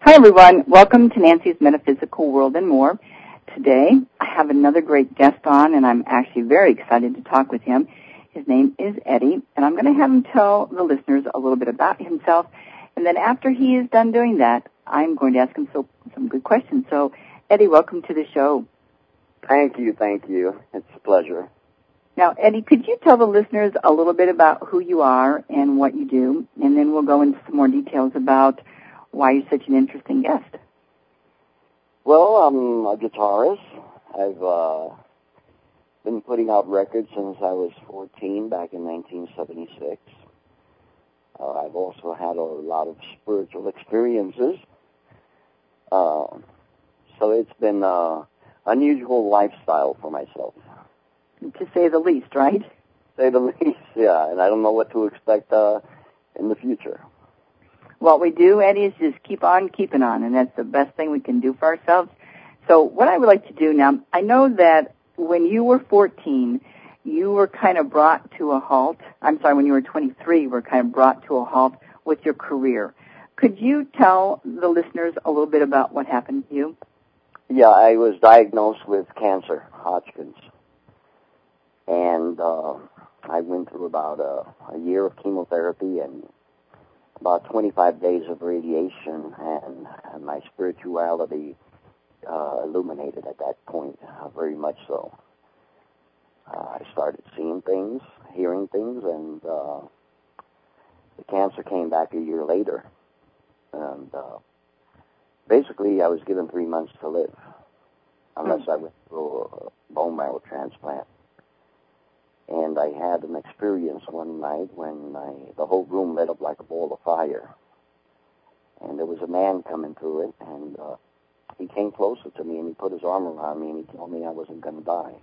Hi, everyone. Welcome to Nancy's Metaphysical World and More. Today, I have another great guest on, and I'm actually very excited to talk with him. His name is Eddie, and I'm going to have him tell the listeners a little bit about himself. And then after he is done doing that, I'm going to ask him some good questions. So, Eddie, welcome to the show. Thank you. It's a pleasure. Now, Eddie, could you tell the listeners a little bit about who you are and what you do? And then we'll go into some more details about why you're such an interesting guest. Well, I'm a guitarist. I've been putting out records since I was 14, back in 1976. I've also had a lot of spiritual experiences. So it's been an unusual lifestyle for myself. To say the least, right? Say the least, yeah. And I don't know what to expect in the future. What we do, Eddie, is just keep on keeping on, and that's the best thing we can do for ourselves. So what I would like to do now, I know that when you were 14, you were kind of brought to a halt. I'm sorry, when you were 23, you were kind of brought to a halt with your career. Could you tell the listeners a little bit about what happened to you? Yeah, I was diagnosed with cancer, Hodgkin's. And I went through about a year of chemotherapy and about 25 days of radiation, and my spirituality illuminated at that point, very much so. I started seeing things, hearing things, and the cancer came back a year later. And basically, I was given 3 months to live, unless I went through a bone marrow transplant. And I had an experience one night when the whole room lit up like a ball of fire. And there was a man coming through it, and he came closer to me, and he put his arm around me, and he told me I wasn't going to die.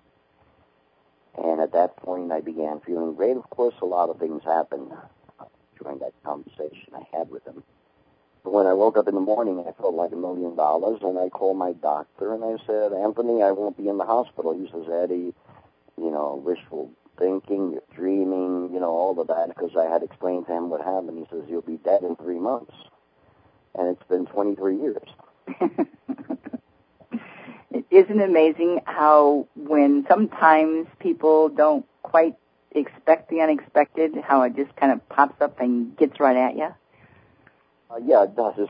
And at that point, I began feeling great. Of course, a lot of things happened during that conversation I had with him. But when I woke up in the morning, I felt like $1 million, and I called my doctor, and I said, Anthony, I won't be in the hospital. He says, Eddie, wishful thinking, you're dreaming, all of that, because I had explained to him what happened. He says, you'll be dead in 3 months. And it's been 23 years. Isn't it amazing how when sometimes people don't quite expect the unexpected, how it just kind of pops up and gets right at you? Yeah, it does.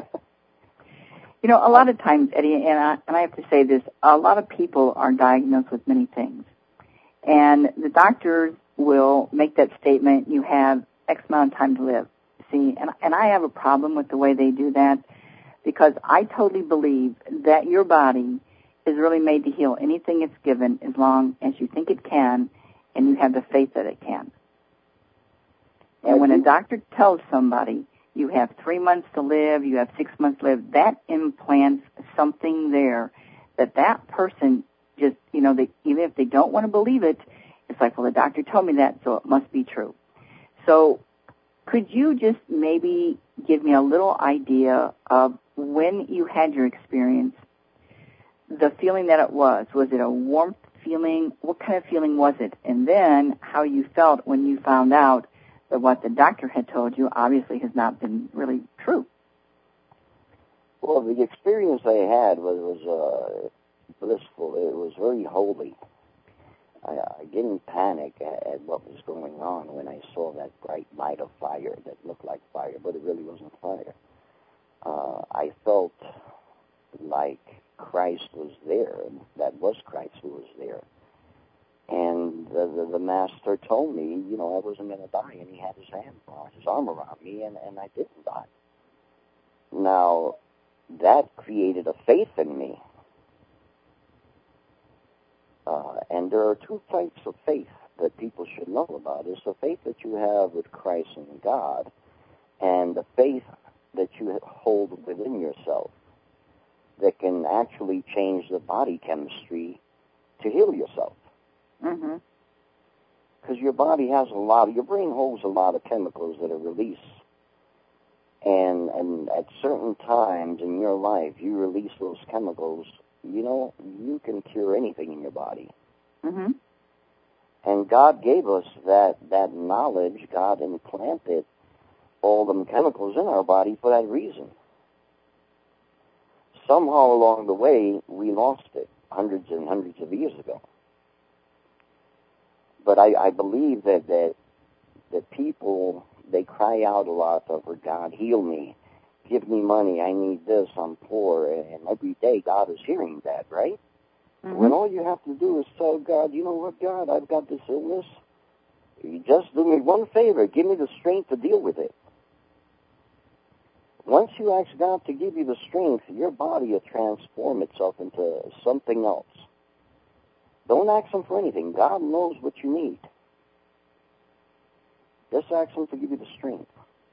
A lot of times, Eddie, and I have to say this, a lot of people are diagnosed with many things. And the doctors will make that statement, you have X amount of time to live. See, and I have a problem with the way they do that, because I totally believe that your body is really made to heal anything it's given as long as you think it can and you have the faith that it can. And when a doctor tells somebody you have 3 months to live, you have 6 months to live, that implants something there that person just, even if they don't want to believe it, it's like, well, the doctor told me that, so it must be true. So could you just maybe give me a little idea of when you had your experience, the feeling that it was? Was it a warmth feeling? What kind of feeling was it? And then how you felt when you found out that what the doctor had told you obviously has not been really true. Well, the experience I had was blissful. It was very holy. I didn't panic at what was going on when I saw that bright light of fire that looked like fire, but it really wasn't fire. I felt like Christ was there, and that was Christ who was there. And the master told me, I wasn't going to die, and he had his arm around me, and I didn't die. Now, that created a faith in me. And there are two types of faith that people should know about. It's the faith that you have with Christ and God, and the faith that you hold within yourself that can actually change the body chemistry to heal yourself. Mm-hmm. Because your body has your brain holds a lot of chemicals that are released. And at certain times in your life, you release those chemicals, you can cure anything in your body. Mm-hmm. And God gave us that knowledge. God implanted all them chemicals in our body for that reason. somehow along the way, we lost it hundreds and hundreds of years ago. But I believe that people, they cry out a lot over God, heal me, give me money, I need this, I'm poor, and every day God is hearing that, right? Mm-hmm. When all you have to do is tell God, you know what, God, I've got this illness. You just do me one favor, give me the strength to deal with it. Once you ask God to give you the strength, your body will transform itself into something else. Don't ask Him for anything. God knows what you need. Just ask Him to give you the strength.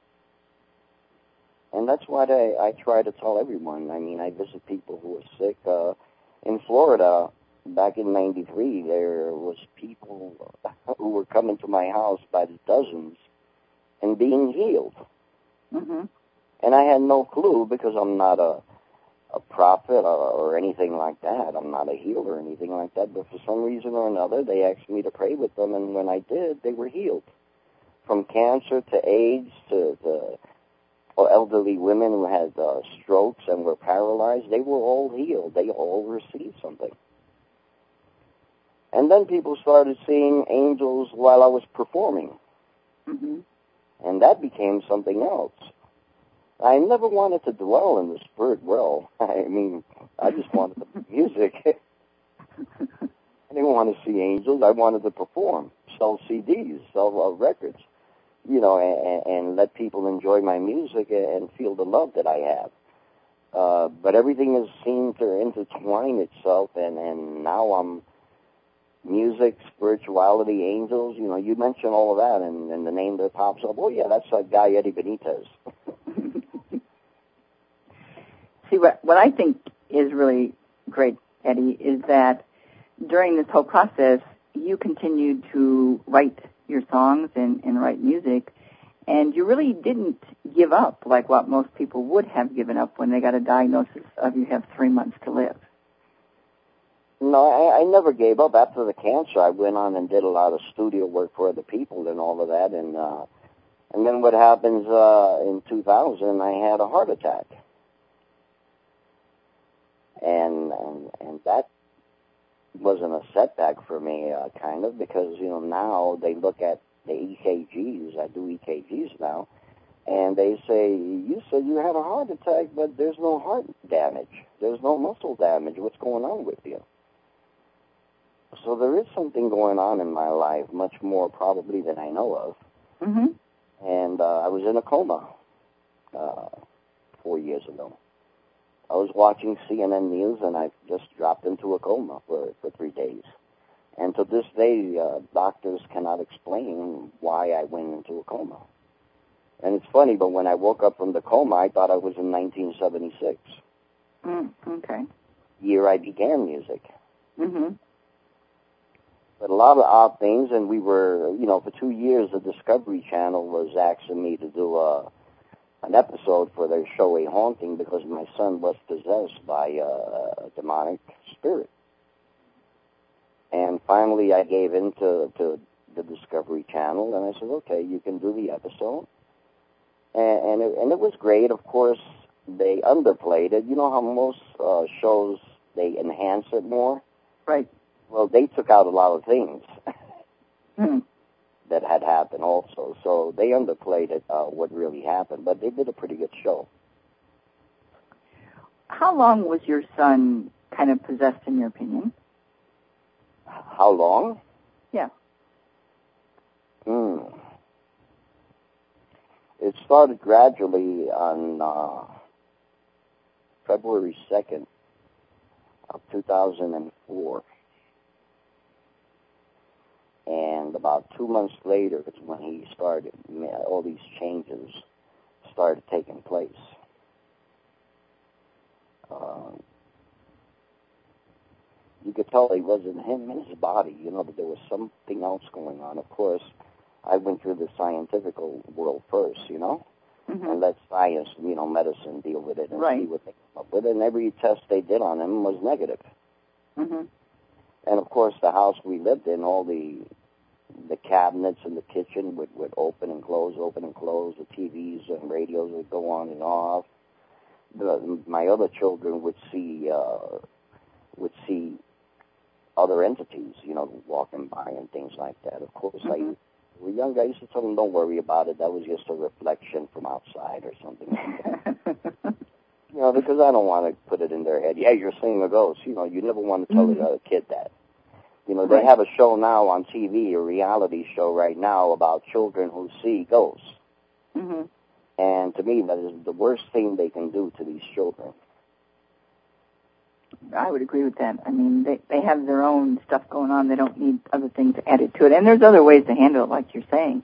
And that's what I try to tell everyone. I mean, I visit people who are sick. In Florida, back in '93, there was people who were coming to my house by the dozens and being healed. Mm-hmm. And I had no clue because I'm not a prophet or anything like that. I'm not a healer or anything like that. But for some reason or another, they asked me to pray with them. And when I did, they were healed. From cancer to AIDS to elderly women who had strokes and were paralyzed, they were all healed. They all received something. And then people started seeing angels while I was performing. Mm-hmm. And that became something else. I never wanted to dwell in the spirit world. I mean, I just wanted the music. I didn't want to see angels. I wanted to perform, sell CDs, sell records, you know, and let people enjoy my music and feel the love that I have. But everything has seemed to intertwine itself, and now I'm music, spirituality, angels. You know, you mention all of that, and the name that pops up, oh, yeah, that's that guy Eddie Benitez. See, what I think is really great, Eddie, is that during this whole process, you continued to write your songs and write music, and you really didn't give up like what most people would have given up when they got a diagnosis of you have 3 months to live. No, I never gave up. After the cancer, I went on and did a lot of studio work for other people and all of that, and then what happens in 2000, I had a heart attack. And that wasn't a setback for me, kind of, because, you know, now they look at the EKGs. I do EKGs now, and they say, you said you had a heart attack, but there's no heart damage. There's no muscle damage. What's going on with you? So there is something going on in my life, much more probably than I know of. Mm-hmm. And I was in a coma 4 years ago. I was watching CNN News, and I just dropped into a coma for 3 days. And to this day, doctors cannot explain why I went into a coma. And it's funny, but when I woke up from the coma, I thought I was in 1976. Okay. Year I began music. Mm-hmm. But a lot of odd things, and we were, you know, for 2 years, the Discovery Channel was asking me to do an episode for their show A Haunting because my son was possessed by a demonic spirit. And finally I gave in to the Discovery Channel, and I said, okay, you can do the episode. And it was great. Of course, they underplayed it. You know how most shows, they enhance it more? Right. Well, they took out a lot of things. That had happened also. So they underplayed it, what really happened, but they did a pretty good show. How long was your son kind of possessed, in your opinion? How long? Yeah. It started gradually on February 2nd of 2004. And about 2 months later is when he started, all these changes started taking place. You could tell it wasn't him in his body, you know, but there was something else going on. Of course, I went through the scientific world first, you know, and let science, you know, medicine deal with it and see what they come up with. And every test they did on him was negative. Mm-hmm. And, of course, the house we lived in, all the cabinets in the kitchen would open and close, the TVs and radios would go on and off. my other children would see other entities, walking by and things like that. Of course, Mm-hmm. we were young. I used to tell them, don't worry about it. That was just a reflection from outside or something like that. Because I don't want to put it in their head. Yeah, you're seeing a ghost. You never want to tell a kid that. Right. They have a show now on TV, a reality show right now about children who see ghosts. Mm-hmm. And to me, that is the worst thing they can do to these children. I would agree with that. I mean, they have their own stuff going on. They don't need other things added to it. And there's other ways to handle it, like you're saying.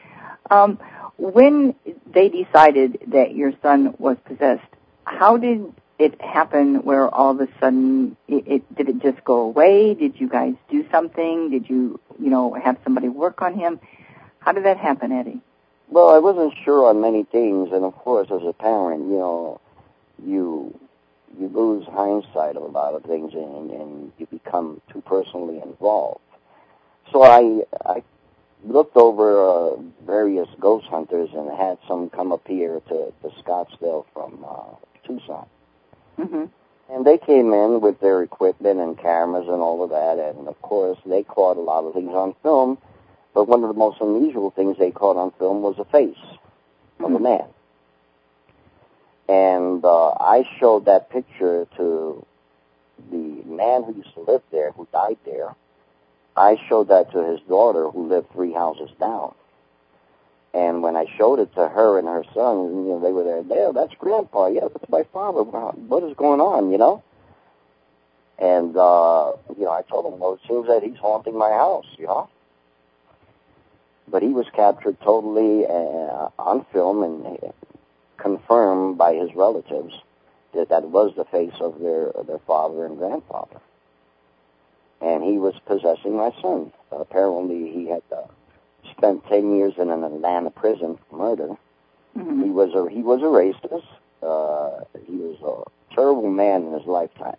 When they decided that your son was possessed, how did it happen where all of a sudden did it just go away? Did you guys do something? Did you, have somebody work on him? How did that happen, Eddie? Well, I wasn't sure on many things. And, of course, as a parent, you lose hindsight of a lot of things, and you become too personally involved. So I looked over various ghost hunters and had some come up here to Scottsdale from Tucson. Mm-hmm. And they came in with their equipment and cameras and all of that, and, of course, they caught a lot of things on film, but one of the most unusual things they caught on film was a face of a man. And I showed that picture to the man who used to live there, who died there. I showed that to his daughter, who lived 3 houses down. And when I showed it to her and her son, they were there. Yeah, that's Grandpa. Yeah, that's my father. What is going on, And, I told him, well, it seems that he's haunting my house, But he was captured totally on film and confirmed by his relatives that was the face of their father and grandfather. And he was possessing my son. Apparently he had spent 10 years in an Atlanta prison for murder. Mm-hmm. He was a racist. He was a terrible man in his lifetime.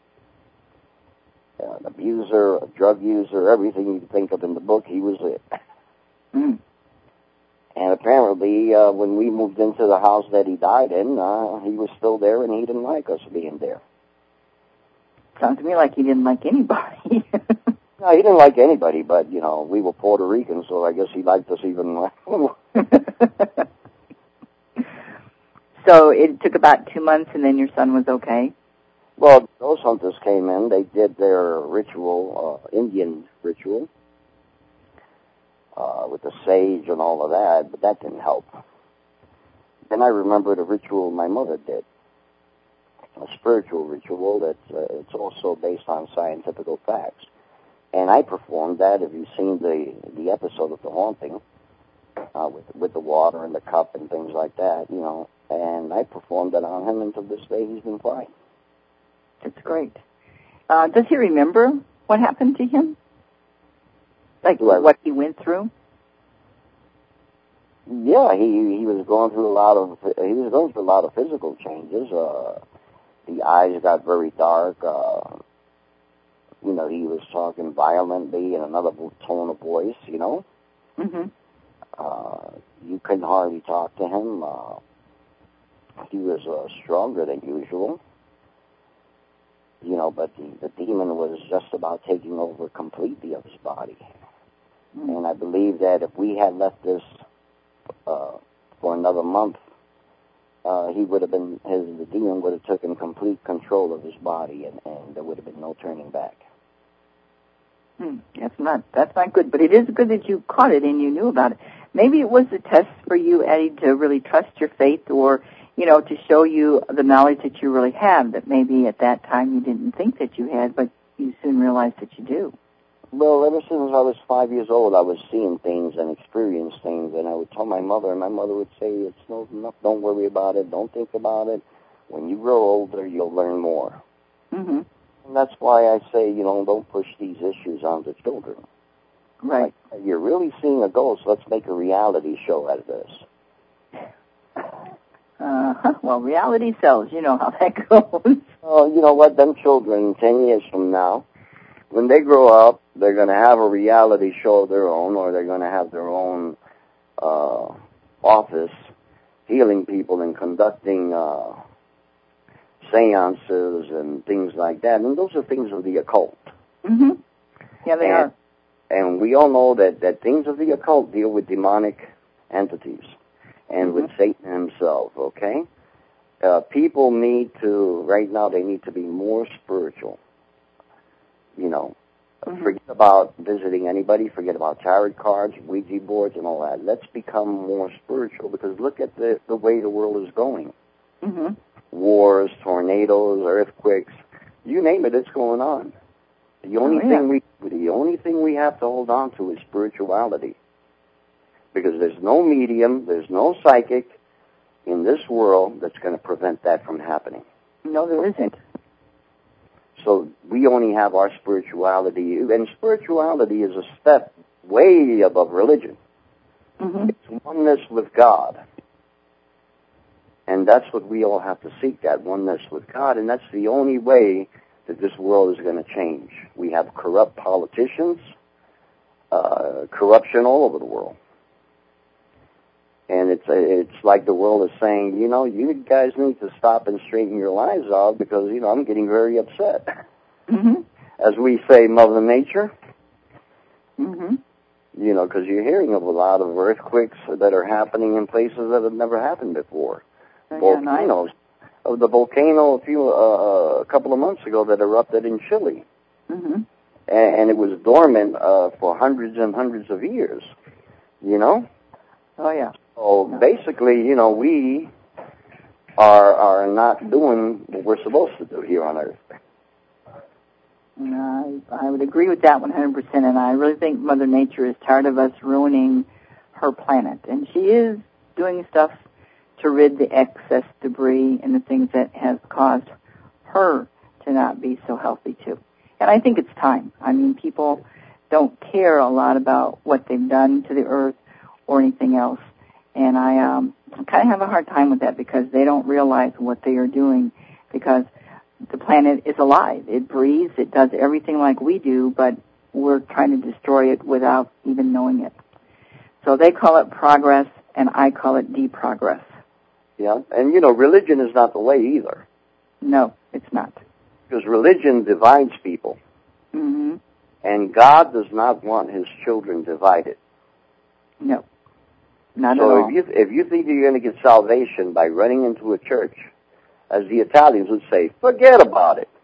An abuser, a drug user, everything you can think of in the book, he was it. Mm-hmm. And apparently, when we moved into the house that he died in, he was still there, and he didn't like us being there. Sounds to me like he didn't like anybody. No, he didn't like anybody, but, we were Puerto Ricans, so I guess he liked us even more. So it took about 2 months, and then your son was okay? Well, those hunters came in. They did their ritual, Indian ritual, with the sage and all of that, but that didn't help. Then I remembered a ritual my mother did, a spiritual ritual that's it's also based on scientific facts. And I performed that. If you've seen the episode of The Haunting, with the water and the cup and things like that, and I performed that on him, and to this day he's been fine. That's great. Does he remember what happened to him? Like what he went through? Yeah, he was going through a lot of physical changes. The eyes got very dark. He was talking violently in another tone of voice. Mm-hmm. You couldn't hardly talk to him. He was stronger than usual. But the demon was just about taking over completely of his body. Mm-hmm. And I believe that if we had left this for another month, the demon would have taken complete control of his body, and there would have been no turning back. That's not good, but it is good that you caught it and you knew about it. Maybe it was a test for you, Eddie, to really trust your faith, or, to show you the knowledge that you really have, that maybe at that time you didn't think that you had, but you soon realized that you do. Well, ever since I was 5 years old, I was seeing things and experiencing things, and I would tell my mother, and my mother would say, don't worry about it, don't think about it. When you grow older, you'll learn more. Mm-hmm. And that's why I say, don't push these issues onto children. Right. Like, you're really seeing a ghost, let's make a reality show out of this. Well, reality sells, you know how that goes. Well, you know what, them children, 10 years from now, when they grow up, they're going to have a reality show of their own, or they're going to have their own office healing people and conducting seances and things like that, and those are things of the occult. Mm-hmm. Yeah, they are. And we all know that things of the occult deal with demonic entities and with Satan himself, okay? People need to, right now, they need to be more spiritual. You know, forget about visiting anybody, forget about tarot cards, Ouija boards, and all that. Let's become more spiritual, because look at the way the world is going. Mm-hmm. Wars, tornadoes, earthquakes, you name it, it's going on. The only thing we have to hold on to is spirituality, because there's no medium, there's no psychic in this world that's going to prevent that from happening. No, there isn't. So we only have our spirituality, and spirituality is a step way above religion. Mm-hmm. It's oneness with God. And that's what we all have to seek, that oneness with God, and that's the only way that this world is going to change. We have corrupt politicians, corruption all over the world. And it's like the world is saying, you know, you guys need to stop and straighten your lives out, because, you know, I'm getting very upset. Mm-hmm. As we say, Mother Nature. Mm-hmm. You know, because you're hearing of a lot of earthquakes that are happening in places that have never happened before. Volcanoes. Of the volcano a couple of months ago that erupted in Chile. Mm-hmm. And it was dormant for hundreds and hundreds of years, you know? Oh, yeah. So basically, you know, we are not doing what we're supposed to do here on Earth. I would agree with that 100%, and I really think Mother Nature is tired of us ruining her planet. And she is doing stuff to rid the excess debris and the things that has caused her to not be so healthy, too. And I think it's time. I mean, people don't care a lot about what they've done to the Earth or anything else. And I kind of have a hard time with that, because they don't realize what they are doing, because the planet is alive. It breathes. It does everything like we do, but we're trying to destroy it without even knowing it. So they call it progress, and I call it deprogress. Yeah, and, you know, religion is not the way either. No, it's not. Because religion divides people. Mm-hmm. And God does not want his children divided. No, not at all. So if you think you're going to get salvation by running into a church, as the Italians would say, forget about it.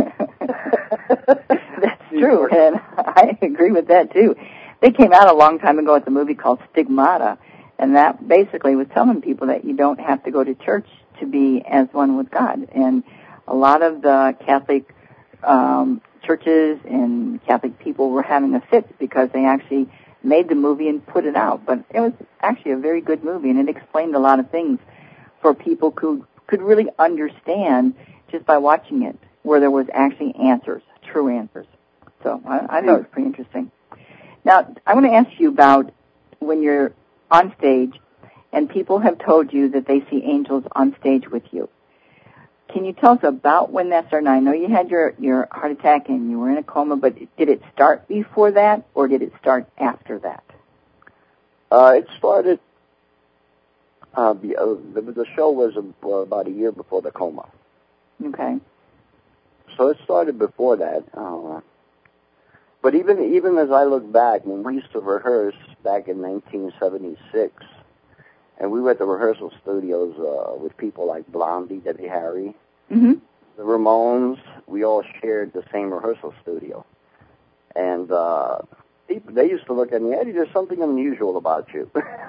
That's true, and I agree with that, too. They came out a long time ago with a movie called Stigmata, and that basically was telling people that you don't have to go to church to be as one with God. And a lot of the Catholic churches and Catholic people were having a fit because they actually made the movie and put it out. But it was actually a very good movie, and it explained a lot of things for people who could really understand just by watching it, where there was actually answers, true answers. So I thought it was pretty interesting. Now, I want to ask you about when you're on stage and people have told you that they see angels on stage with you. Can you tell us about when that started? Now, I know you had your heart attack and you were in a coma, but did it start before that, or did it start after that? It started, the show was about a year before the coma. Okay. So it started before that. But even as I look back, when we used to rehearse back in 1976, and we were at the rehearsal studios with people like Blondie, Debbie Harry, the Ramones, we all shared the same rehearsal studio. And they used to look at me, Eddie, there's something unusual about you.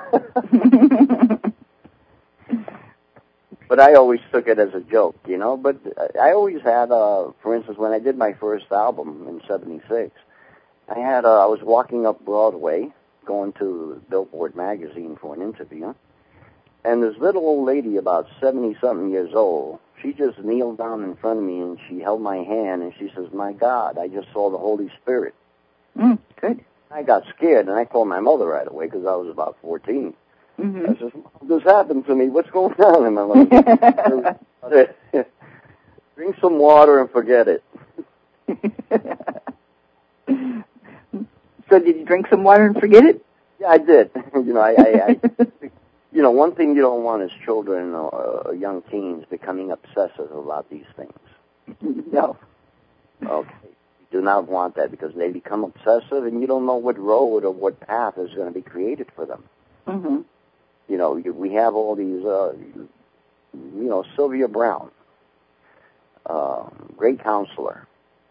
But I always took it as a joke, you know. But I always had, for instance, when I did my first album in 76, I was walking up Broadway, going to Billboard magazine for an interview, and this little old lady, about 70-something years old, she just kneeled down in front of me and she held my hand and she says, "My God, I just saw the Holy Spirit." Good. I got scared and I called my mother right away because I was about 14. I said, "This happened to me. What's going on?" And my mother said, "Drink some water and forget it." So did you drink some water and forget it? Yeah, I did. You know, I You know, one thing you don't want is children or young teens becoming obsessive about these things. No. Okay. You do not want that because they become obsessive and you don't know what road or what path is going to be created for them. Mm-hmm. You know, we have all these, Sylvia Brown, great counselor,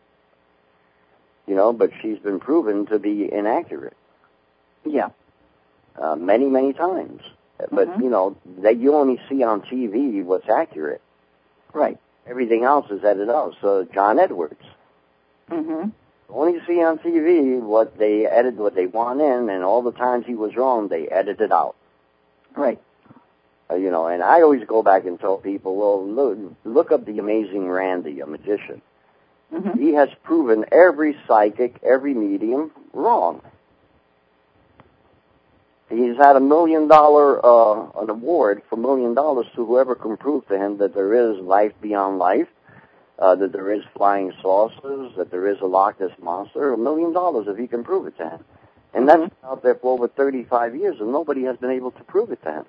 but she's been proven to be inaccurate. Yeah. Many, many times. But, that you only see on TV what's accurate. Right. Everything else is edited out. So John Edwards. Mm-hmm. Only see on TV what they want in, and all the times he was wrong, they edited out. Right. And I always go back and tell people, well, look up the Amazing Randy, a magician. Mm-hmm. He has proven every psychic, every medium wrong. He's had an award for $1 million to whoever can prove to him that there is life beyond life, that there is flying saucers, that there is a Loch Ness Monster, $1 million if he can prove it to him. And that's been out there for over 35 years, and nobody has been able to prove it to him.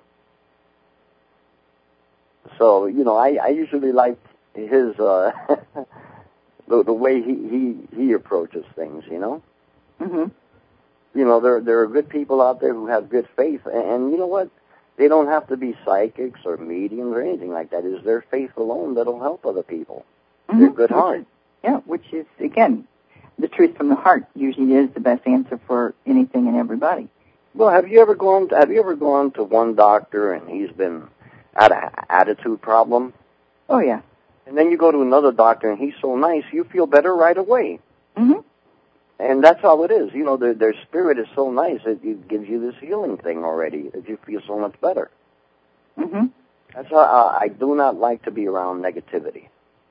So, I usually like his, the way he approaches things, Mm-hmm. There are good people out there who have good faith, and you know what? They don't have to be psychics or mediums or anything like that. It's their faith alone that'll help other people. Mm-hmm. Their good heart. Which is, again, the truth from the heart usually is the best answer for anything and everybody. Well, have you ever gone to one doctor and he's been had an attitude problem? Oh, yeah. And then you go to another doctor and he's so nice, you feel better right away. Mm-hmm. And that's how it is. Their spirit is so nice, it gives you this healing thing already, that you feel so much better. Mm-hmm. That's how I do not like to be around negativity.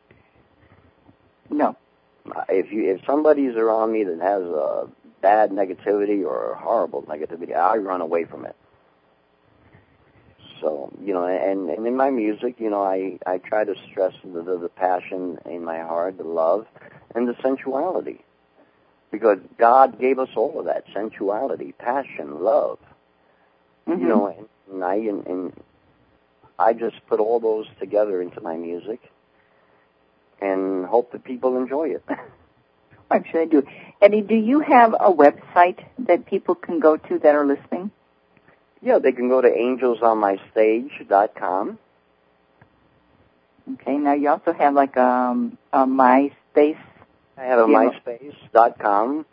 No. If somebody's around me that has a bad negativity or horrible negativity, I run away from it. So, and in my music, I try to stress the passion in my heart, the love, and the sensuality. Because God gave us all of that, sensuality, passion, love. Mm-hmm. And I just put all those together into my music and hope that people enjoy it. I'm sure they do. Eddie, do you have a website that people can go to that are listening? Yeah, they can go to angelsonmystage.com. Okay, now you also have like a MySpace. I have a myspace.com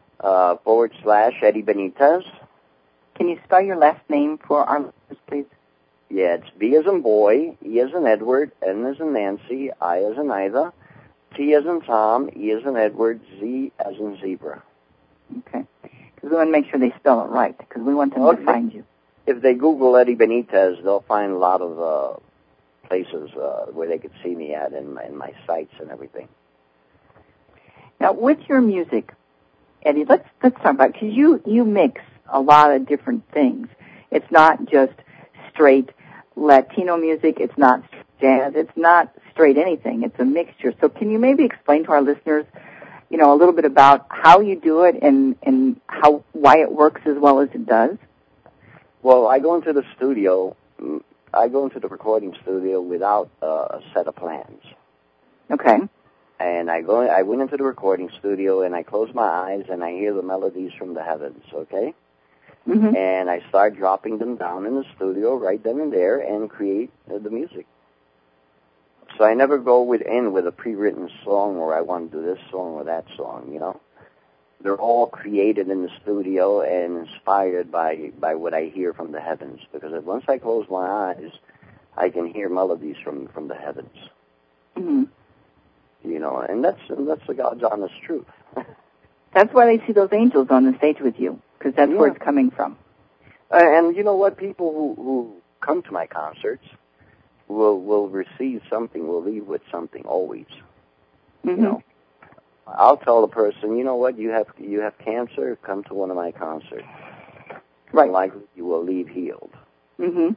/ Eddie Benitez. Can you spell your last name for our listeners, please? Yeah, it's B as in boy, E as in Edward, N as in Nancy, I as in Ida, T as in Tom, E as in Edward, Z as in zebra. Okay. Because we want to make sure they spell it right, because we want them to find you. If they Google Eddie Benitez, they'll find a lot of places where they could see me at in my sites and everything. Now, with your music, Eddie, let's talk about it, because you mix a lot of different things. It's not just straight Latino music. It's not jazz. It's not straight anything. It's a mixture. So can you maybe explain to our listeners, a little bit about how you do it and why it works as well as it does? Well, I go into the recording studio without a set of plans. Okay. And I went into the recording studio and I close my eyes and I hear the melodies from the heavens, okay? Mm-hmm. And I start dropping them down in the studio right then and there and create the music. So I never go with a pre-written song or I want to do this song or that song, They're all created in the studio and inspired by what I hear from the heavens. Because once I close my eyes, I can hear melodies from the heavens. Mm-hmm. And that's the God's honest truth. That's why they see those angels on the stage with you, because that's where it's coming from. And you know what? People who come to my concerts will receive something, will leave with something always. Mm-hmm. I'll tell the person, you know what? You have cancer. Come to one of my concerts. Right. Likely you will leave healed. Mm-hmm.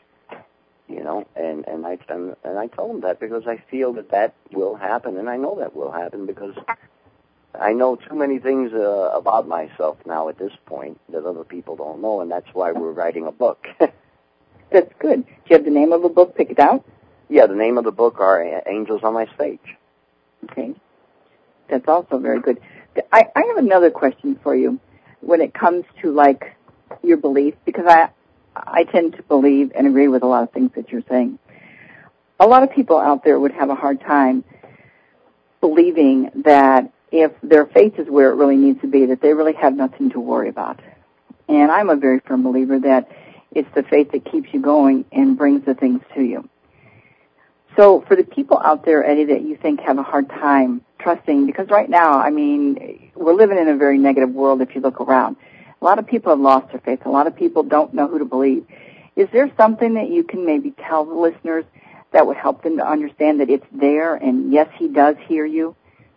And I tell them that because I feel that will happen, and I know that will happen because I know too many things about myself now at this point that other people don't know, and that's why we're writing a book. That's good. Do you have the name of the book? Pick it out? Yeah, the name of the book are Angels on My Stage. Okay. That's also very good. I have another question for you when it comes to, like, your belief, because I tend to believe and agree with a lot of things that you're saying. A lot of people out there would have a hard time believing that if their faith is where it really needs to be, that they really have nothing to worry about. And I'm a very firm believer that it's the faith that keeps you going and brings the things to you. So for the people out there, Eddie, that you think have a hard time trusting, because right now, I mean, we're living in a very negative world if you look around. A lot of people have lost their faith. A lot of people don't know who to believe. Is there something that you can maybe tell the listeners that would help them to understand that it's there and, yes, he does hear you?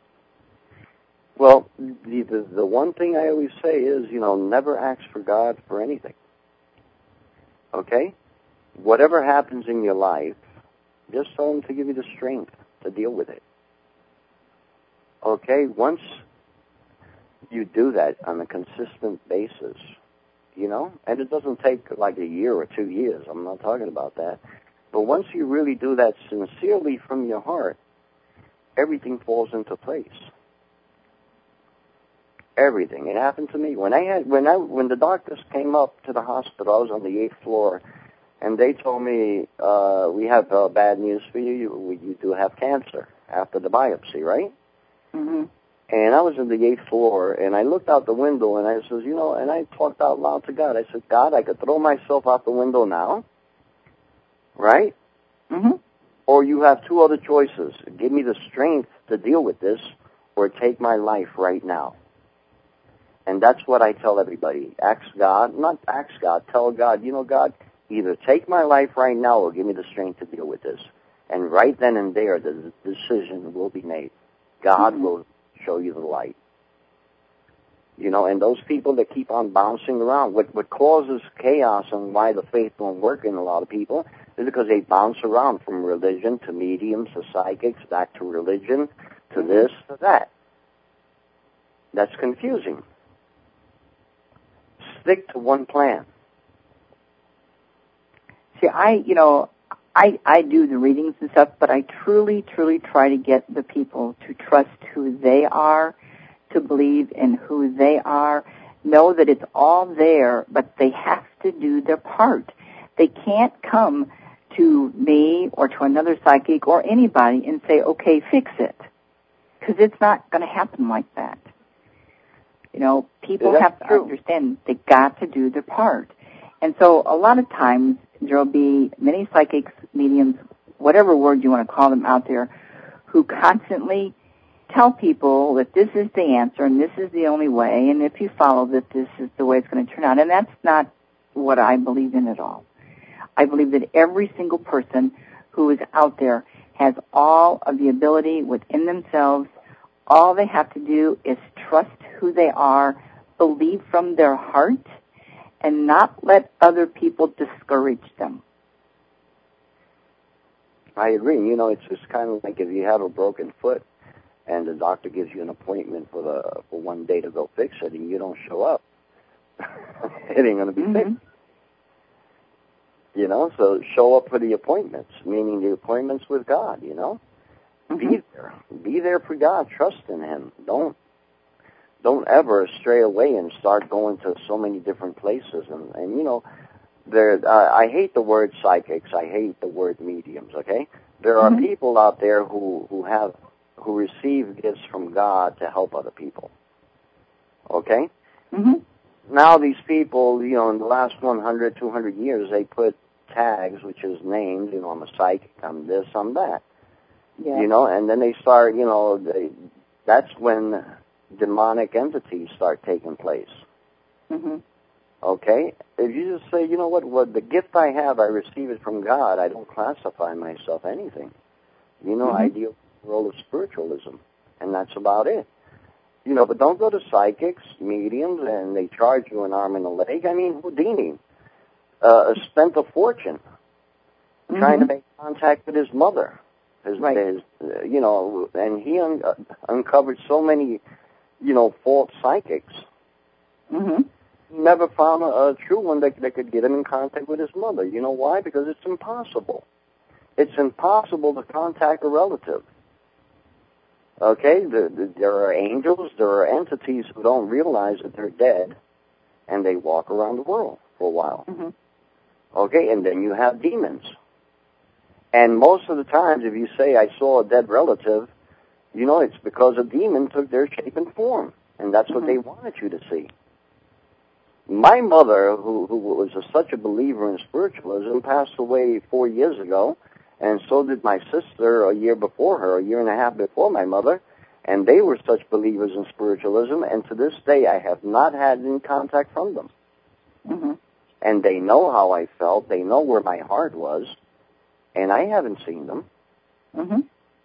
Well, the one thing I always say is, never ask for God for anything. Okay? Whatever happens in your life, just tell him to give you the strength to deal with it. Okay? Once you do that on a consistent basis, and it doesn't take like a year or 2 years. I'm not talking about that. But once you really do that sincerely from your heart, everything falls into place. Everything. It happened to me. When the doctors came up to the hospital, I was on the 8th floor, and they told me, we have bad news for you. You do have cancer after the biopsy, right? Mm-hmm. And I was on the 8th floor, and I looked out the window, and I says, and I talked out loud to God. I said, God, I could throw myself out the window now, right? Mm-hmm. Or you have two other choices. Give me the strength to deal with this, or take my life right now. And that's what I tell everybody. Tell God, God, either take my life right now or give me the strength to deal with this. And right then and there, the decision will be made. God will show you the light. And those people that keep on bouncing around, what causes chaos and why the faith won't work in a lot of people is because they bounce around from religion to mediums to psychics, back to religion, to this, to that. That's confusing. Stick to one plan. See, I do the readings and stuff, but I truly, truly try to get the people to trust who they are, to believe in who they are, know that it's all there, but they have to do their part. They can't come to me or to another psychic or anybody and say, okay, fix it, because it's not going to happen like that. People have to understand they got to do their part. And so a lot of times there will be many psychics, mediums, whatever word you want to call them out there, who constantly tell people that this is the answer and this is the only way, and if you follow this is the way it's going to turn out. And that's not what I believe in at all. I believe that every single person who is out there has all of the ability within themselves. All they have to do is trust who they are, believe from their heart, and not let other people discourage them. I agree. It's just kind of like if you have a broken foot and the doctor gives you an appointment for one day to go fix it and you don't show up, it ain't going to be fixed. So show up for the appointments, meaning the appointments with God, Be there. Be there for God. Trust in Him. Don't ever stray away and start going to so many different places. I hate the word psychics. I hate the word mediums. Okay, there are people out there who receive gifts from God to help other people. Okay. Now these people, in the last 100, 200 years, they put tags, which is names. I'm a psychic. I'm this. I'm that. Yeah. And then they start. That's when demonic entities start taking place. Okay? If you just say, what the gift I have, I receive it from God, I don't classify myself anything. I deal with the role of spiritualism, and that's about it. But don't go to psychics, mediums, and they charge you an arm and a leg. I mean, Houdini spent a fortune trying to make contact with his mother. And he uncovered so many, false psychics. never found a true one that could get him in contact with his mother. You know why? Because it's impossible. It's impossible to contact a relative. Okay? There are angels, there are entities who don't realize that they're dead, and they walk around the world for a while. Mm-hmm. Okay? And then you have demons. And most of the times, if you say, I saw a dead relative, you know, it's because a demon took their shape and form. And that's what they wanted you to see. My mother, who was such a believer in spiritualism, passed away 4 years ago, and so did my sister a year before her, a year and a half before my mother, and they were such believers in spiritualism, and to this day I have not had any contact from them. Mm-hmm. And they know how I felt, they know where my heart was, and I haven't seen them. Mm-hmm.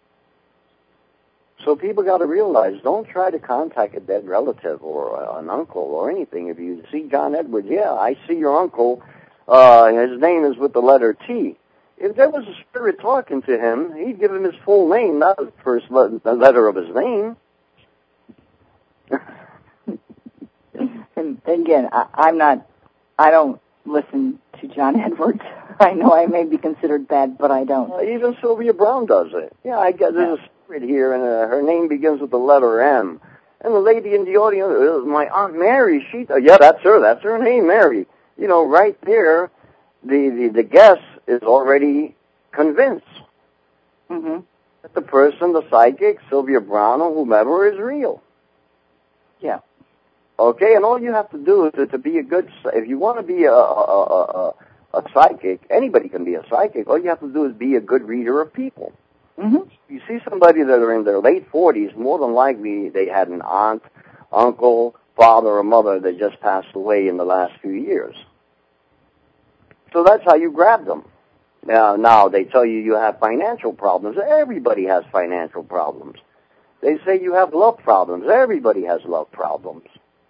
So people got to realize, don't try to contact a dead relative or an uncle or anything. If you see John Edwards, yeah, I see your uncle. His name is with the letter T. If there was a spirit talking to him, he'd give him his full name, not the first letter of his name. And again, I don't listen to John Edwards. I know I may be considered bad, but I don't. Even Sylvia Brown does it. Yeah, I guess there's a spirit here, and her name begins with the letter M. And the lady in the audience, my Aunt Mary, yeah, that's her name, Mary. You know, right there, the guest is already convinced that the person, the psychic, Sylvia Brown or whomever, is real. Yeah. Okay, and all you have to do is to be a good, if you want to be a psychic, anybody can be a psychic, all you have to do is be a good reader of people. Mm-hmm. You see somebody that are in their late 40s, more than likely they had an aunt, uncle, father, or mother that just passed away in the last few years. So that's how you grab them. Now they tell you have financial problems. Everybody has financial problems. They say you have love problems. Everybody has love problems.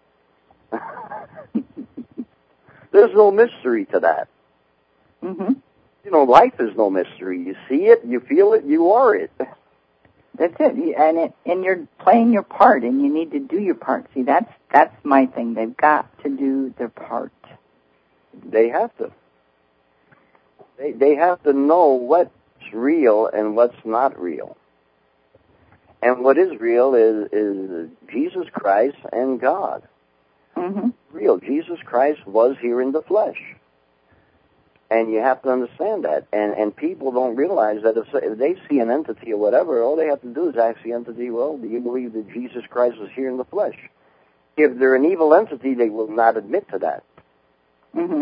There's no mystery to that. Mm-hmm. You know, life is no mystery. You see it, you feel it, you are it. That's it. And you're playing your part, and you need to do your part. See, that's my thing. They've got to do their part. They have to. They have to know what's real and what's not real. And what is real is Jesus Christ and God. Mm-hmm. Real. Jesus Christ was here in the flesh. And you have to understand that. And people don't realize that if they see an entity or whatever, all they have to do is ask the entity, well, do you believe that Jesus Christ was here in the flesh? If they're an evil entity, they will not admit to that. Mm-hmm.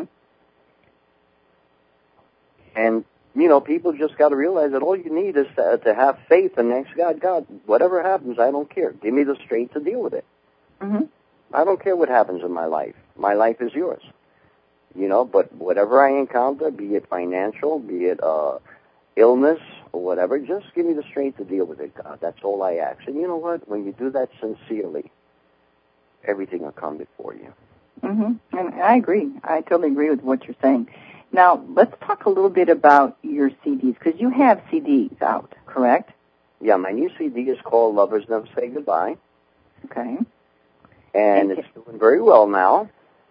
And, you know, people just got to realize that all you need is to have faith and ask God, God, whatever happens, I don't care. Give me the strength to deal with it. Mm-hmm. I don't care what happens in my life. My life is yours. You know, but whatever I encounter, be it financial, be it illness or whatever, just give me the strength to deal with it, God. That's all I ask. And you know what? When you do that sincerely, everything will come before you. Mm-hmm. And I agree. I totally agree with what you're saying. Now, let's talk a little bit about your CDs, because you have CDs out, correct? Yeah, my new CD is called Lovers Never Say Goodbye. Okay. And it's doing very well now.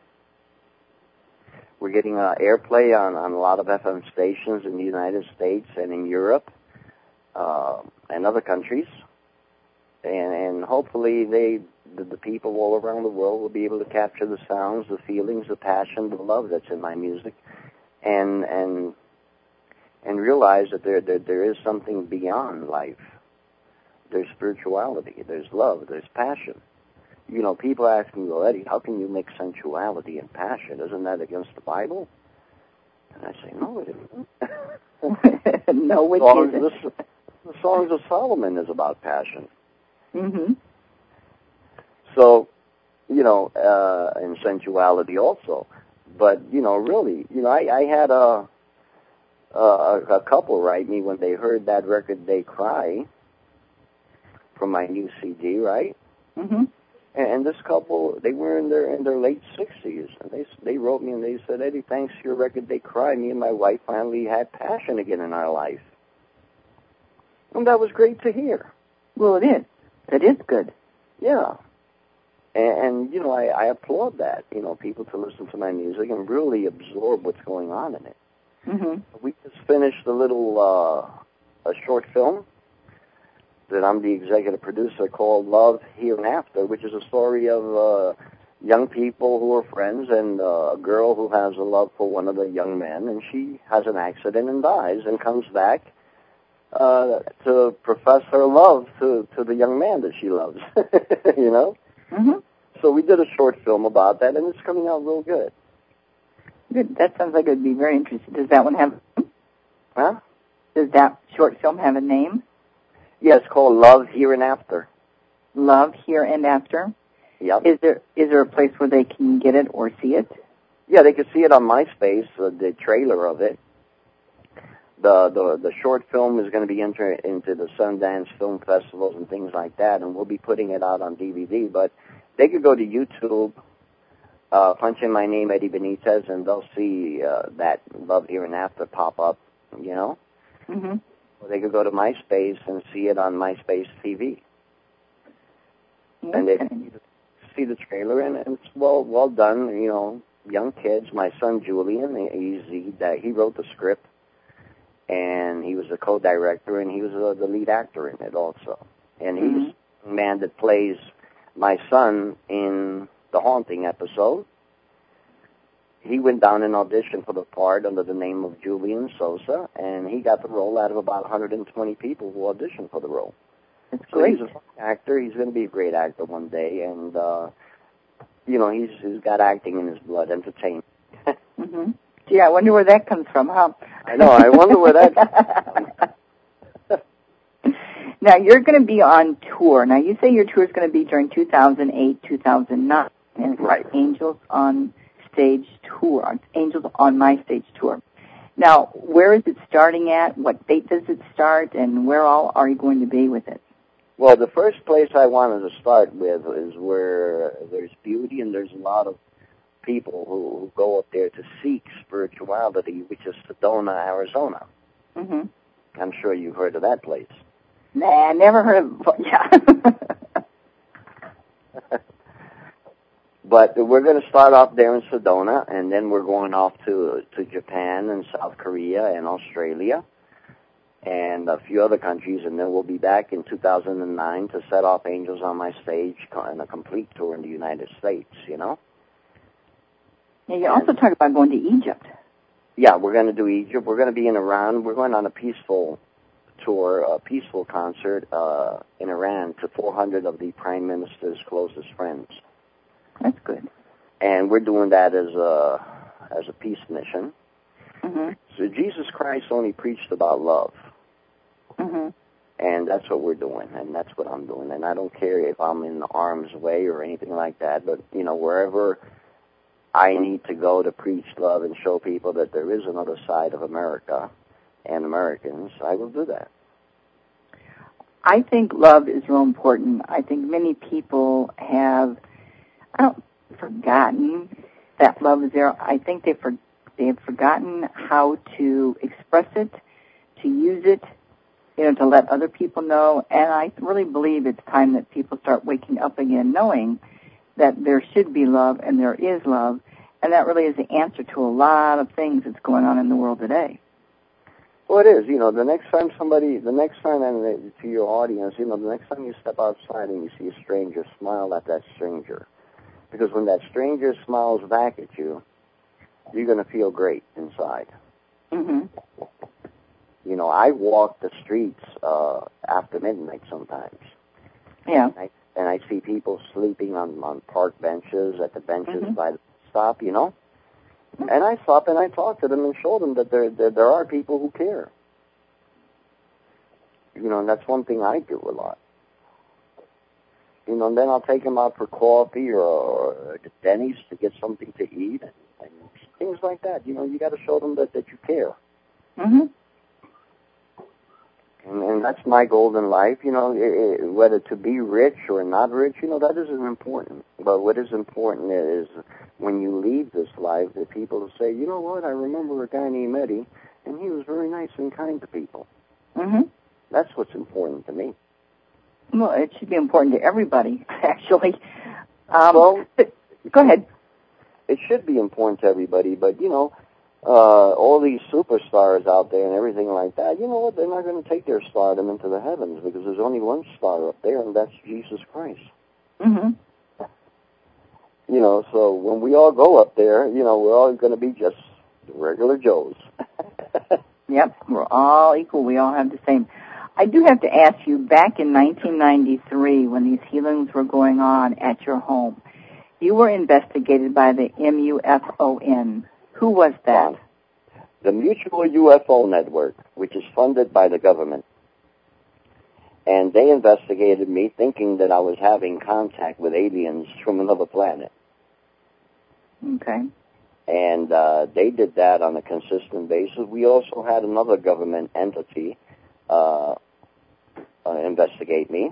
We're getting airplay on a lot of FM stations in the United States and in Europe and other countries. And hopefully the people all around the world will be able to capture the sounds, the feelings, the passion, the love that's in my music, and realize that there is something beyond life. There's spirituality, there's love, there's passion. You know, people ask me, well, Eddie, how can you mix sensuality and passion? Isn't that against the Bible? And I say, no, it isn't. No, it isn't. The Songs of Solomon is about passion. Mm-hmm. So, you know, and sensuality also. But, you know, really, you know, I had a couple write me when they heard that record, They Cry, from my new CD, right? Mm-hmm. And this couple, they were in their late 60s, and they wrote me and they said, Eddie, thanks to your record, They Cry, me and my wife finally had passion again in our life. And that was great to hear. Well, it is. It is good. Yeah. And you know, I applaud that, you know, people to listen to my music and really absorb what's going on in it. Mm-hmm. We just finished a short film that I'm the executive producer called Love Here and After, which is a story of young people who are friends and a girl who has a love for one of the young men, and she has an accident and dies and comes back to profess her love to the young man that she loves, you know? Mm-hmm. So we did a short film about that, and it's coming out real good. Good. That sounds like it would be very interesting. Does that one have... Huh? Does that short film have a name? Yeah, it's called Love Here and After. Love Here and After? Yep. Is there a place where they can get it or see it? Yeah, they can see it on MySpace, the trailer of it. The short film is going to be entered into the Sundance Film Festivals and things like that, and we'll be putting it out on DVD. But they could go to YouTube, punch in my name, Eddie Benitez, and they'll see that Love Here and After pop up, you know? Mm-hmm. Or they could go to MySpace and see it on MySpace TV. Okay. And they see the trailer, and it's well done, you know, young kids. My son Julian, he wrote the script, and he was the co-director, and he was the lead actor in it also. And he's the man that plays my son in The Haunting episode. He went down and auditioned for the part under the name of Julian Sosa, and he got the role out of about 120 people who auditioned for the role. That's so great. He's a fun actor. He's going to be a great actor one day, and, you know, he's got acting in his blood, entertainment. Mm-hmm. Gee, I wonder where that comes from, huh? I know. I wonder where that comes from. Now, you're going to be on tour. Now, you say your tour is going to be during 2008, 2009. And it's right. Angels on Stage Tour, Angels on My Stage Tour. Now, where is it starting at? What date does it start? And where all are you going to be with it? Well, the first place I wanted to start with is where there's beauty and there's a lot of people who go up there to seek spirituality, which is Sedona, Arizona. Mm-hmm. I'm sure you've heard of that place. Nah, never heard of it before. Yeah. But we're going to start off there in Sedona, and then we're going off to Japan and South Korea and Australia and a few other countries, and then we'll be back in 2009 to set off Angels on My Stage and a complete tour in the United States, you know? Yeah, you also talk about going to Egypt. Yeah, we're going to do Egypt. We're going to be in Iran. We're going on a peaceful tour, a peaceful concert in Iran to 400 of the Prime Minister's closest friends. That's good. And we're doing that as a peace mission. Mm-hmm. So Jesus Christ only preached about love. Mm-hmm. And that's what we're doing, and that's what I'm doing. And I don't care if I'm in harm's way or anything like that, but, you know, wherever I need to go to preach love and show people that there is another side of America and Americans, I will do that. I think love is real important. I think many people have forgotten that love is there. I think they have forgotten how to express it, to use it, you know, to let other people know. And I really believe it's time that people start waking up again, knowing that there should be love and there is love. And that really is the answer to a lot of things that's going on in the world today. Well, it is. You know, the next time, and to your audience, you know, the next time you step outside and you see a stranger, smile at that stranger. Because when that stranger smiles back at you, you're going to feel great inside. Mm-hmm. You know, I walk the streets after midnight sometimes. Yeah. And I see people sleeping on park benches, at the benches by the stop, you know. And I stop and I talk to them and show them that there are people who care. You know, and that's one thing I do a lot. You know, and then I'll take them out for coffee or to Denny's to get something to eat and things like that. You know, you got to show them that you care. Mm-hmm. And that's my goal in life, you know, whether to be rich or not rich, you know, that isn't important. But what is important is when you leave this life, that people will say, you know what, I remember a guy named Eddie, and he was very nice and kind to people. Mm-hmm. That's what's important to me. Well, it should be important to everybody, actually. Well, go ahead. It should be important to everybody, but, all these superstars out there and everything like that, you know what? They're not going to take their stardom into the heavens because there's only one star up there, and that's Jesus Christ. Mm-hmm. So when we all go up there, we're all going to be just regular Joes. Yep, we're all equal. We all have the same. I do have to ask you, back in 1993, when these healings were going on at your home, you were investigated by the MUFON. Who was that? The Mutual UFO Network, which is funded by the government. And they investigated me thinking that I was having contact with aliens from another planet. Okay. And they did that on a consistent basis. We also had another government entity investigate me.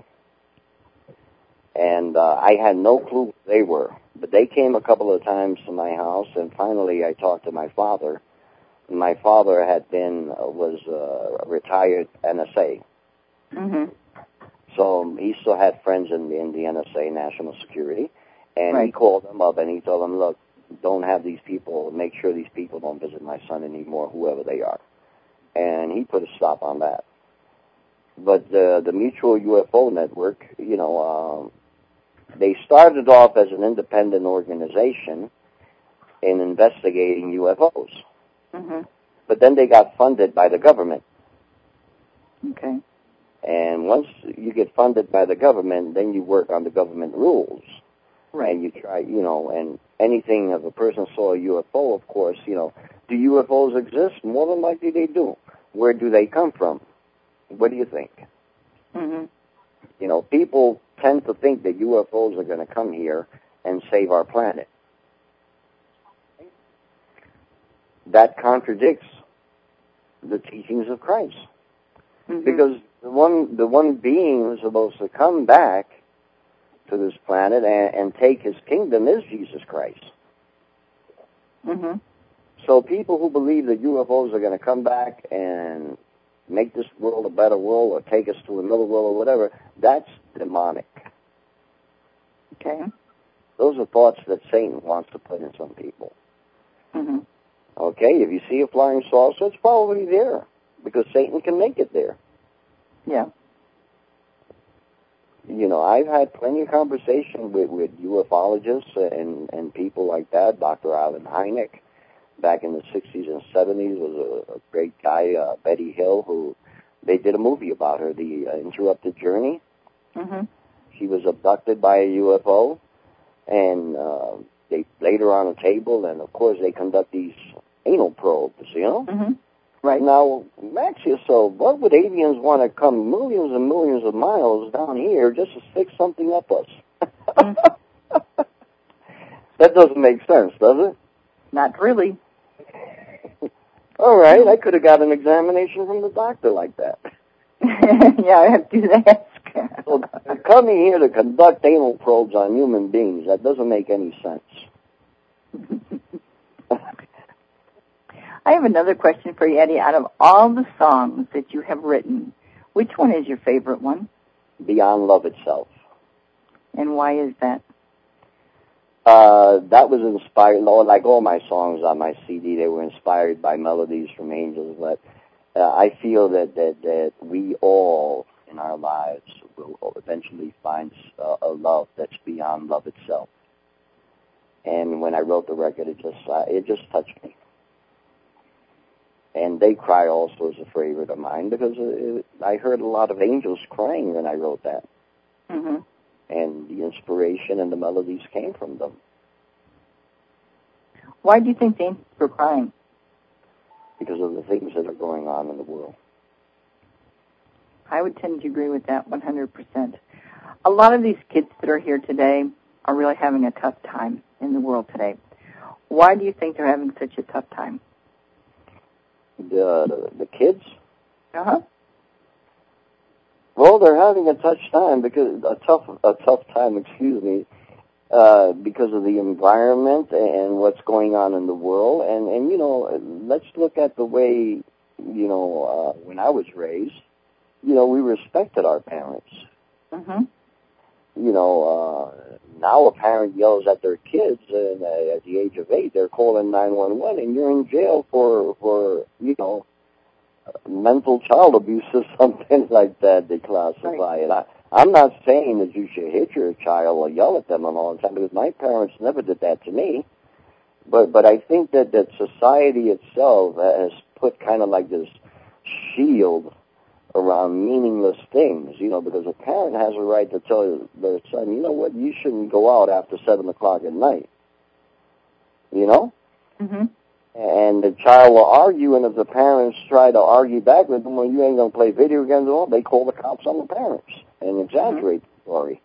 And I had no clue who they were. But they came a couple of times to my house, and finally I talked to my father. My father was a retired NSA. Mm-hmm. So he still had friends in the NSA, National Security. And Right. He called them up and he told them, look, don't have these people, make sure these people don't visit my son anymore, whoever they are. And he put a stop on that. But the Mutual UFO Network, they started off as an independent organization in investigating UFOs. Mm-hmm. But then they got funded by the government. Okay. And once you get funded by the government, then you work on the government rules. Right. And you try, and anything, if a person saw a UFO, of course, do UFOs exist? More than likely they do. Where do they come from? What do you think? Mm-hmm. People tend to think that UFOs are going to come here and save our planet. That contradicts the teachings of Christ. Mm-hmm. Because the one being who's supposed to come back to this planet and take his kingdom is Jesus Christ. Mm-hmm. So people who believe that UFOs are going to come back and make this world a better world or take us to another world or whatever, that's demonic. Okay. Those are thoughts that Satan wants to put in some people. Mm-hmm. Okay, if you see a flying saucer, it's probably there because Satan can make it there. Yeah. I've had plenty of conversation with ufologists and people like that. Dr. Alan Hynek, back in the 60s and 70s, was a great guy. Betty Hill, who they did a movie about her, The Interrupted Journey. Mm-hmm. She was abducted by a UFO, and they laid her on a table, and of course they conduct these anal probes, Mm-hmm. Right. Now, ask yourself, what would aliens want to come millions and millions of miles down here just to stick something up us? Mm-hmm. That doesn't make sense, does it? Not really. All right, I could have got an examination from the doctor like that. Yeah, I have to ask. So coming here to conduct anal probes on human beings, that doesn't make any sense. I have another question for you, Eddie. Out of all the songs that you have written, which one is your favorite one? Beyond Love Itself. And why is that? That was inspired, like all my songs on my CD, they were inspired by melodies from angels, but I feel that we all in our lives will eventually find a love that's beyond love itself. And when I wrote the record, it just touched me. And They Cry also is a favorite of mine because I heard a lot of angels crying when I wrote that. Mm-hmm. And the inspiration and the melodies came from them. Why do you think the angels were crying? Because of the things that are going on in the world. I would tend to agree with that 100%. A lot of these kids that are here today are really having a tough time in the world today. Why do you think they're having such a tough time? The kids? Uh-huh. Well, they're having a tough time because because of the environment and what's going on in the world. And let's look at the way, when I was raised, we respected our parents. Mm-hmm. now a parent yells at their kids, and at the age of 8, they're calling 911, and you're in jail for mental child abuse or something like that, they classify it. I'm not saying that you should hit your child or yell at them all the time, because my parents never did that to me. But I think that society itself has put kind of like this shield around meaningless things, because a parent has a right to tell their son, you know what, you shouldn't go out after 7 o'clock at night, Mm-hmm. And the child will argue, and if the parents try to argue back with them, well, you ain't going to play video games at all, they call the cops on the parents and exaggerate the story.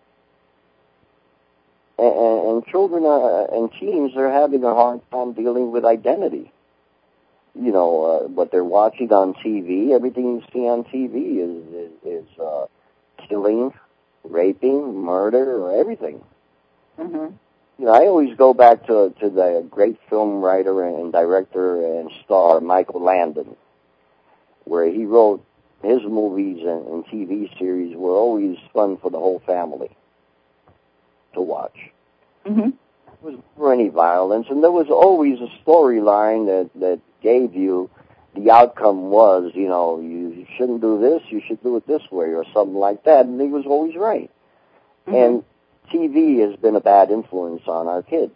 And children and teens are having a hard time dealing with identity. What they're watching on TV, everything you see on TV is killing, raping, murder, or everything. Mm-hmm. I always go back to the great film writer and director and star Michael Landon, where he wrote his movies and TV series were always fun for the whole family to watch. Mm-hmm. There wasn't any violence, and there was always a storyline that gave you the outcome was, you shouldn't do this, you should do it this way, or something like that, and he was always right. Mm-hmm. And TV has been a bad influence on our kids,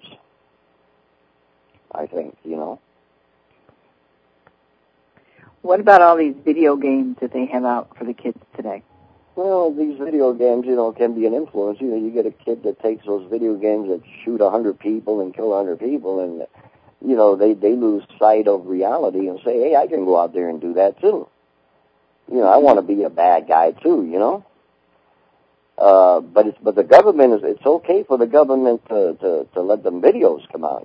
I think, What about all these video games that they have out for the kids today? Well, these video games, can be an influence. You get a kid that takes those video games that shoot 100 people and kill 100 people, and, they lose sight of reality and say, hey, I can go out there and do that too. I want to be a bad guy too, But the government it's okay for the government to let them videos come out,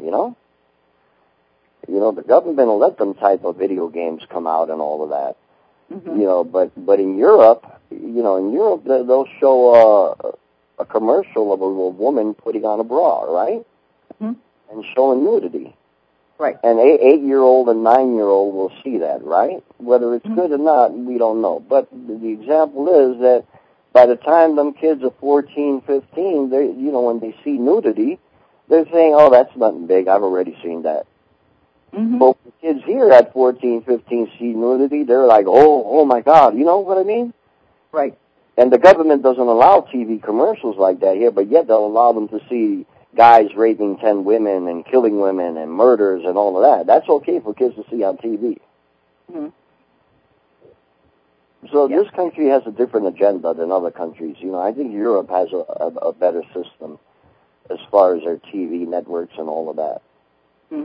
the government will let them type of video games come out and all of that. Mm-hmm. But in Europe, they'll show a commercial of a woman putting on a bra, right? Mm-hmm. And showing nudity. Right. And 8-year-old and 9-year-old will see that, right? Whether it's good or not, we don't know. But the example is that by the time them kids are 14, 15, they, when they see nudity, they're saying, oh, that's nothing big. I've already seen that. Mm-hmm. But the kids here at 14, 15 see nudity, they're like, oh my God, you know what I mean? Right. And the government doesn't allow TV commercials like that here, but yet they'll allow them to see guys raping 10 women and killing women and murders and all of that. That's okay for kids to see on TV. Mm-hmm. So this country has a different agenda than other countries. I think Europe has a better system as far as their TV networks and all of that. Mm-hmm.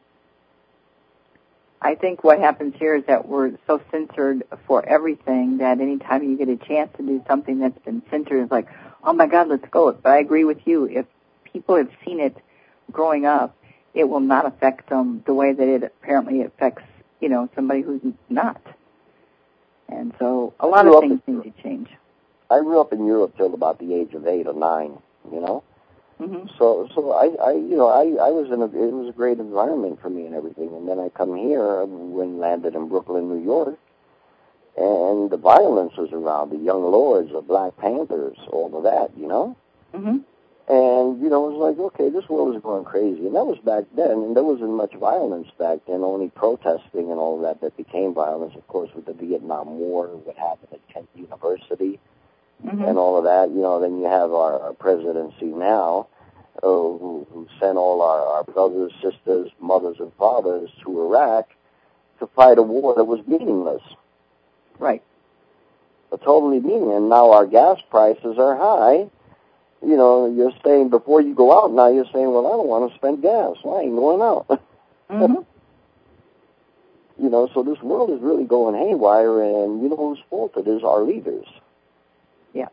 I think what happens here is that we're so censored for everything that anytime you get a chance to do something that's been censored, it's like, oh my God, let's go. But I agree with you. If people have seen it growing up, it will not affect them the way that it apparently affects, somebody who's not. And so a lot of things need to change. I grew up in Europe till about the age of 8 or 9, Mm-hmm. So I was it was a great environment for me and everything. And then I come here, landed in Brooklyn, New York, and the violence was around, the Young Lords, the Black Panthers, all of that, Mm-hmm. And, it was like, okay, this world is going crazy. And that was back then, and there wasn't much violence back then, only protesting and all of that became violence, of course, with the Vietnam War, what happened at Kent University, mm-hmm. and all of that. Then you have our presidency now, who sent all our brothers, sisters, mothers, and fathers to Iraq to fight a war that was meaningless. Right. Totally meaningless. And now our gas prices are high. You're saying before you go out now, you're saying, well, I don't want to spend gas. Well, I ain't going out. Mm-hmm. So this world is really going haywire, and whose fault it is? Our leaders. Yeah.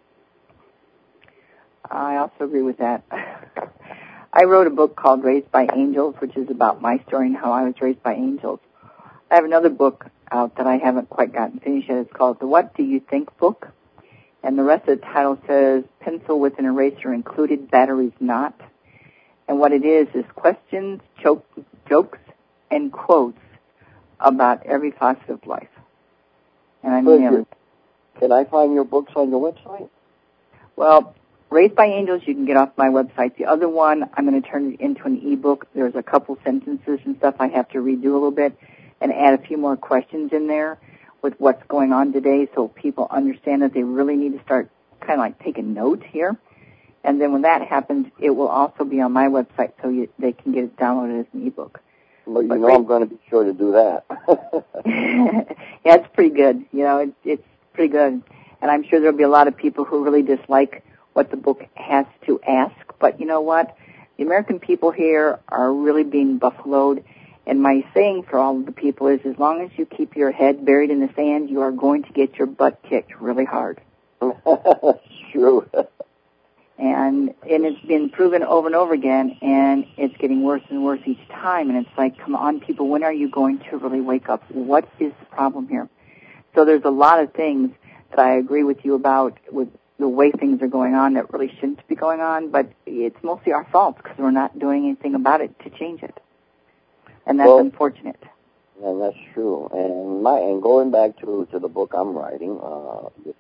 I also agree with that. I wrote a book called Raised by Angels, which is about my story and how I was raised by angels. I have another book out that I haven't quite gotten finished yet. It's called The What Do You Think book. And the rest of the title says, Pencil with an Eraser Included, Batteries Not. And what it is questions, jokes, and quotes about every facet of life. And I mean everything. Can I find your books on your website? Well, Raised by Angels, you can get off my website. The other one, I'm going to turn it into an ebook. There's a couple sentences and stuff I have to redo a little bit and add a few more questions in there with what's going on today so people understand that they really need to start kind of like taking notes here. And then when that happens, it will also be on my website so they can get it downloaded as an ebook. Well, I'm going to be sure to do that. Yeah, it's pretty good. It's pretty good. And I'm sure there'll be a lot of people who really dislike what the book has to ask. But you know what? The American people here are really being buffaloed. And my saying for all of the people is, as long as you keep your head buried in the sand, you are going to get your butt kicked really hard. That's true. And it's been proven over and over again, and it's getting worse and worse each time. And it's like, come on, people, when are you going to really wake up? What is the problem here? So there's a lot of things that I agree with you about with the way things are going on that really shouldn't be going on, but it's mostly our fault because we're not doing anything about it to change it. And that's unfortunate. And that's true. And going back to the book I'm writing with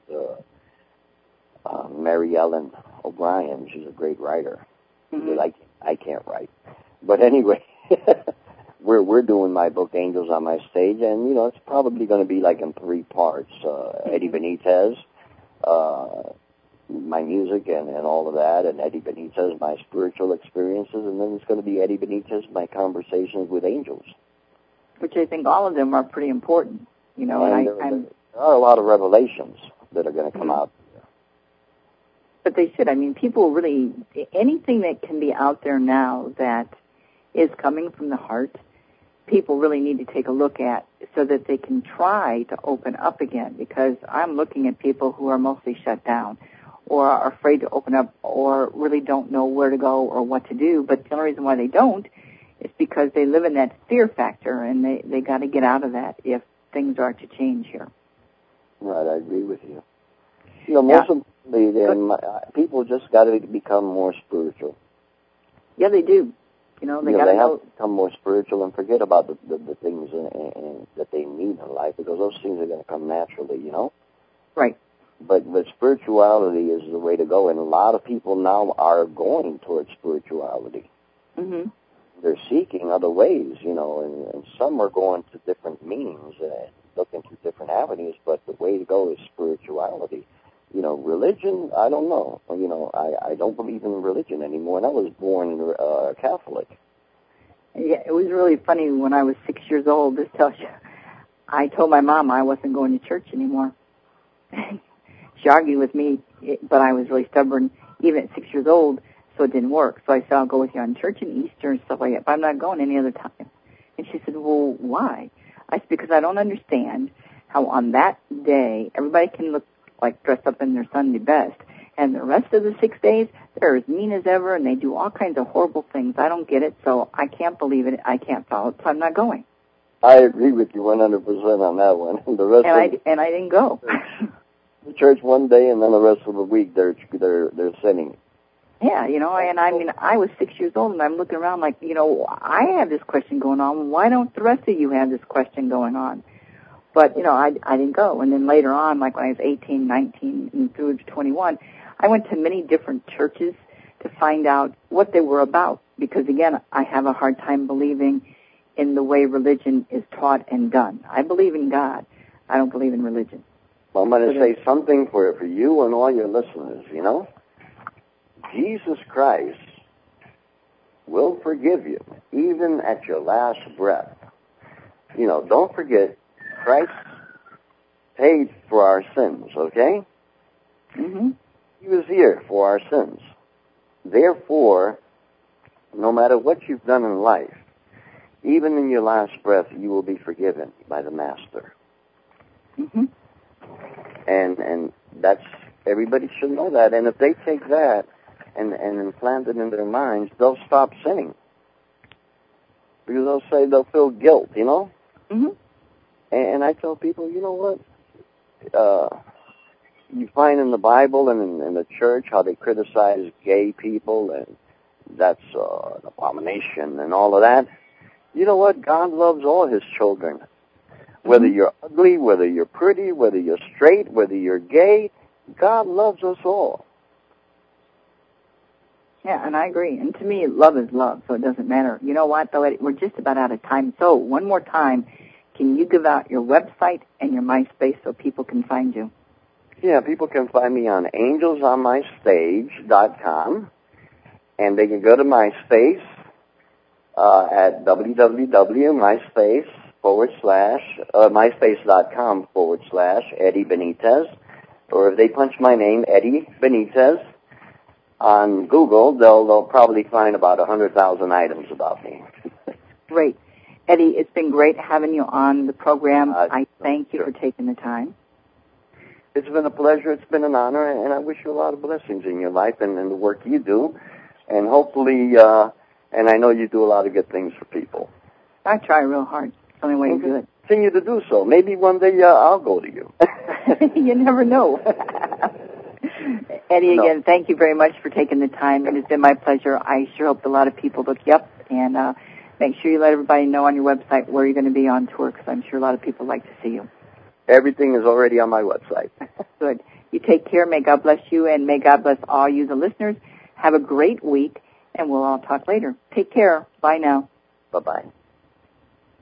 Mary Ellen O'Brien, she's a great writer. Mm-hmm. I can't write, but anyway, we're doing my book Angels on My Stage, and it's probably going to be like in 3 parts. Eddie Benitez, my music and all of that, and Eddie Benitez, my spiritual experiences, and then it's going to be Eddie Benitez, my conversations with angels. Which I think all of them are pretty important, And there are a lot of revelations that are going to come out. But they should. I mean, people really, anything that can be out there now that is coming from the heart, people really need to take a look at so that they can try to open up again, because I'm looking at people who are mostly shut down or are afraid to open up or really don't know where to go or what to do. But the only reason why they don't is because they live in that fear factor, and they got to get out of that if things are to change here. Right, I agree with you. Most of people just got to become more spiritual. Yeah, they do. They got to have to become more spiritual and forget about the things that they need in life, because those things are going to come naturally, Right. But spirituality is the way to go, and a lot of people now are going towards spirituality. Mm-hmm. They're seeking other ways, and some are going to different means and looking through different avenues, but the way to go is spirituality. Religion, I don't know. I don't believe in religion anymore, and I was born Catholic. Yeah, it was really funny when I was 6 years old. This tells you, I told my mom I wasn't going to church anymore. She argued with me, but I was really stubborn, even at 6 years old, so it didn't work. So I said, I'll go with you on church and Easter and stuff like that, but I'm not going any other time. And she said, well, why? I said, because I don't understand how on that day everybody can look like dressed up in their Sunday best, and the rest of the 6 days, they're as mean as ever, and they do all kinds of horrible things. I don't get it, so I can't believe it. I can't follow it, so I'm not going. I agree with you 100% on that one. The rest and I didn't go. The church one day, and then the rest of the week they're sinning. Yeah, and I mean, I was 6 years old, and I'm looking around like, I have this question going on. Why don't the rest of you have this question going on? But, I didn't go. And then later on, like when I was 18, 19, and through to 21, I went to many different churches to find out what they were about. Because, again, I have a hard time believing in the way religion is taught and done. I believe in God. I don't believe in religion. Well, I'm going to say something for you and all your listeners, Jesus Christ will forgive you, even at your last breath. Don't forget, Christ paid for our sins, okay? Mm-hmm. He was here for our sins. Therefore, no matter what you've done in life, even in your last breath, you will be forgiven by the Master. Mm-hmm. And that's, everybody should know that. And if they take that and implant it in their minds, they'll stop sinning. Because they'll feel guilt, Mm-hmm. And I tell people, you know what? You find in the Bible and in the church how they criticize gay people, and that's an abomination and all of that. You know what? God loves all His children. Whether you're ugly, whether you're pretty, whether you're straight, whether you're gay, God loves us all. Yeah, and I agree. And to me, love is love, so it doesn't matter. You know what, though? We're just about out of time. So one more time, can you give out your website and your MySpace so people can find you? Yeah, people can find me on angelsonmystage.com, and they can go to MySpace at www.myspace.com/Eddie Benitez, or if they punch my name, Eddie Benitez, on Google, they'll probably find about 100,000 items about me. Great. Eddie, it's been great having you on the program. I thank you for taking the time. It's been a pleasure. It's been an honor, and I wish you a lot of blessings in your life and in the work you do. And hopefully, and I know you do a lot of good things for people. I try real hard. It's the only way to do it. Continue to do so. Maybe one day I'll go to you. You never know. Eddie, again, thank you very much for taking the time. It has been my pleasure. I sure hope a lot of people look you up, and make sure you let everybody know on your website where you're going to be on tour, because I'm sure a lot of people like to see you. Everything is already on my website. Good. You take care. May God bless you, and may God bless all you, the listeners. Have a great week, and we'll all talk later. Take care. Bye now. Bye-bye.